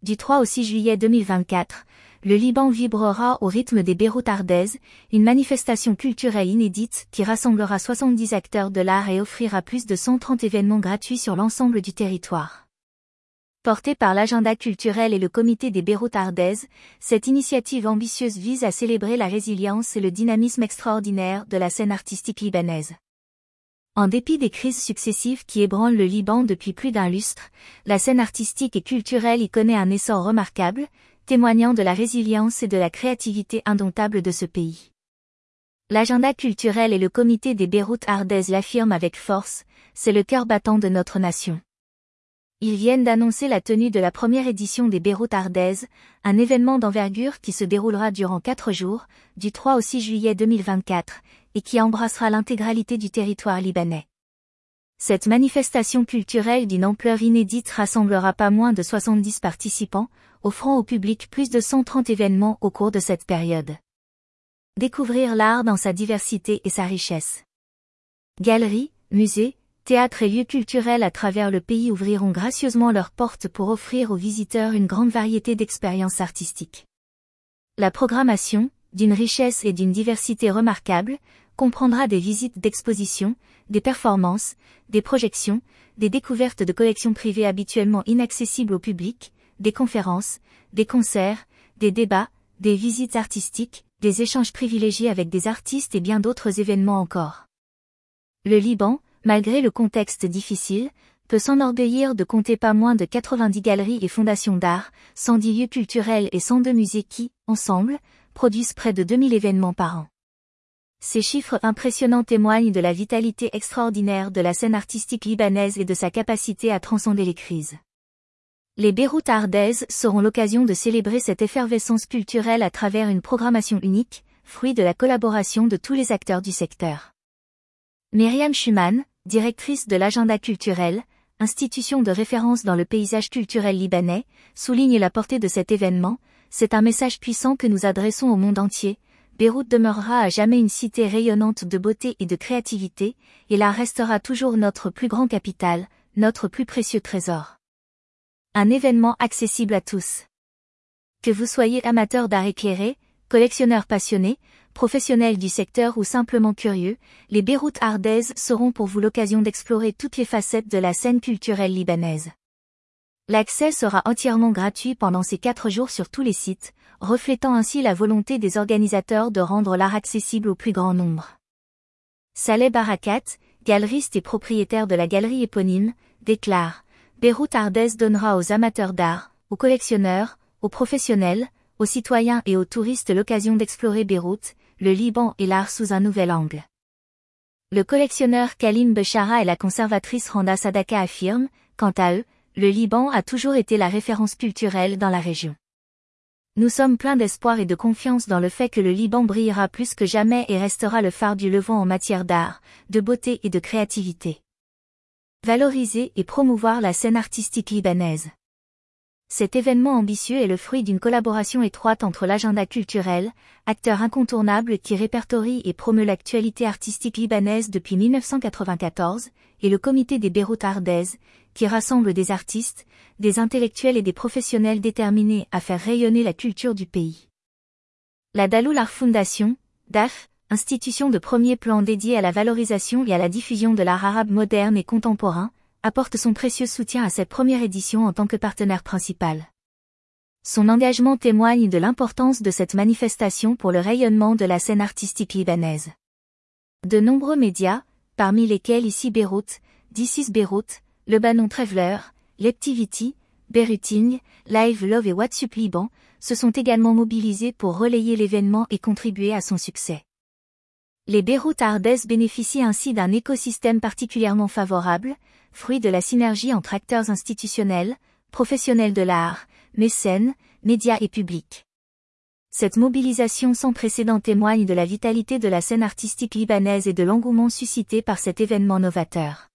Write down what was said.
Du 3 au 6 juillet 2024, le Liban vibrera au rythme des Beyrouth Ardaises, une manifestation culturelle inédite qui rassemblera 70 acteurs de l'art et offrira plus de 130 événements gratuits sur l'ensemble du territoire. Portée par l'agenda culturel et le comité des Beyrouth Ardaises, cette initiative ambitieuse vise à célébrer la résilience et le dynamisme extraordinaire de la scène artistique libanaise. En dépit des crises successives qui ébranlent le Liban depuis plus d'un lustre, la scène artistique et culturelle y connaît un essor remarquable, témoignant de la résilience et de la créativité indomptable de ce pays. L'agenda culturel et le comité des Beyrouth Ardaises l'affirment avec force, c'est le cœur battant de notre nation. Ils viennent d'annoncer la tenue de la première édition des Beyrouth Ardaises, un événement d'envergure qui se déroulera durant 4 jours, du 3 au 6 juillet 2024, et qui embrassera l'intégralité du territoire libanais. Cette manifestation culturelle d'une ampleur inédite rassemblera pas moins de 70 participants, offrant au public plus de 130 événements au cours de cette période. Découvrir l'art dans sa diversité et sa richesse. Galeries, musées, théâtres et lieux culturels à travers le pays ouvriront gracieusement leurs portes pour offrir aux visiteurs une grande variété d'expériences artistiques. La programmation, d'une richesse et d'une diversité remarquables, comprendra des visites d'expositions, des performances, des projections, des découvertes de collections privées habituellement inaccessibles au public, des conférences, des concerts, des débats, des visites artistiques, des échanges privilégiés avec des artistes et bien d'autres événements encore. Le Liban, malgré le contexte difficile, peut s'enorgueillir de compter pas moins de 90 galeries et fondations d'art, 110 lieux culturels et 102 musées qui, ensemble, produisent près de 2000 événements par an. Ces chiffres impressionnants témoignent de la vitalité extraordinaire de la scène artistique libanaise et de sa capacité à transcender les crises. Les Beyrouth Ardaises seront l'occasion de célébrer cette effervescence culturelle à travers une programmation unique, fruit de la collaboration de tous les acteurs du secteur. Myriam Schumann, directrice de l'agenda culturel, institution de référence dans le paysage culturel libanais, souligne la portée de cet événement. C'est un message puissant que nous adressons au monde entier. Beyrouth demeurera à jamais une cité rayonnante de beauté et de créativité, et l'art restera toujours notre plus grand capital, notre plus précieux trésor. Un événement accessible à tous. Que vous soyez amateur d'art éclairé, collectionneur passionné, professionnel du secteur ou simplement curieux, les Beyrouth Ardaises seront pour vous l'occasion d'explorer toutes les facettes de la scène culturelle libanaise. L'accès sera entièrement gratuit pendant ces 4 jours sur tous les sites, reflétant ainsi la volonté des organisateurs de rendre l'art accessible au plus grand nombre. Saleh Barakat, galeriste et propriétaire de la galerie éponyme, déclare « Beyrouth Ardaises donnera aux amateurs d'art, aux collectionneurs, aux professionnels, aux citoyens et aux touristes l'occasion d'explorer Beyrouth, le Liban et l'art sous un nouvel angle. » Le collectionneur Kalim Bechara et la conservatrice Randa Sadaka affirment, quant à eux, le Liban a toujours été la référence culturelle dans la région. Nous sommes pleins d'espoir et de confiance dans le fait que le Liban brillera plus que jamais et restera le phare du Levant en matière d'art, de beauté et de créativité. Valoriser et promouvoir la scène artistique libanaise. Cet événement ambitieux est le fruit d'une collaboration étroite entre l'agenda culturel, acteur incontournable qui répertorie et promeut l'actualité artistique libanaise depuis 1994, et le comité des Beyrouth Ardaises, qui rassemble des artistes, des intellectuels et des professionnels déterminés à faire rayonner la culture du pays. La Daloul Art Foundation, DAF, institution de premier plan dédiée à la valorisation et à la diffusion de l'art arabe moderne et contemporain, apporte son précieux soutien à cette première édition en tant que partenaire principal. Son engagement témoigne de l'importance de cette manifestation pour le rayonnement de la scène artistique libanaise. De nombreux médias, parmi lesquels ici Beyrouth, This is Beyrouth, Lebanon Traveler, Leptivity, Beyrouthing, Live Love et WhatsApp Liban, se sont également mobilisés pour relayer l'événement et contribuer à son succès. Les Beyrouth Ardaises bénéficient ainsi d'un écosystème particulièrement favorable, fruit de la synergie entre acteurs institutionnels, professionnels de l'art, mécènes, médias et publics. Cette mobilisation sans précédent témoigne de la vitalité de la scène artistique libanaise et de l'engouement suscité par cet événement novateur.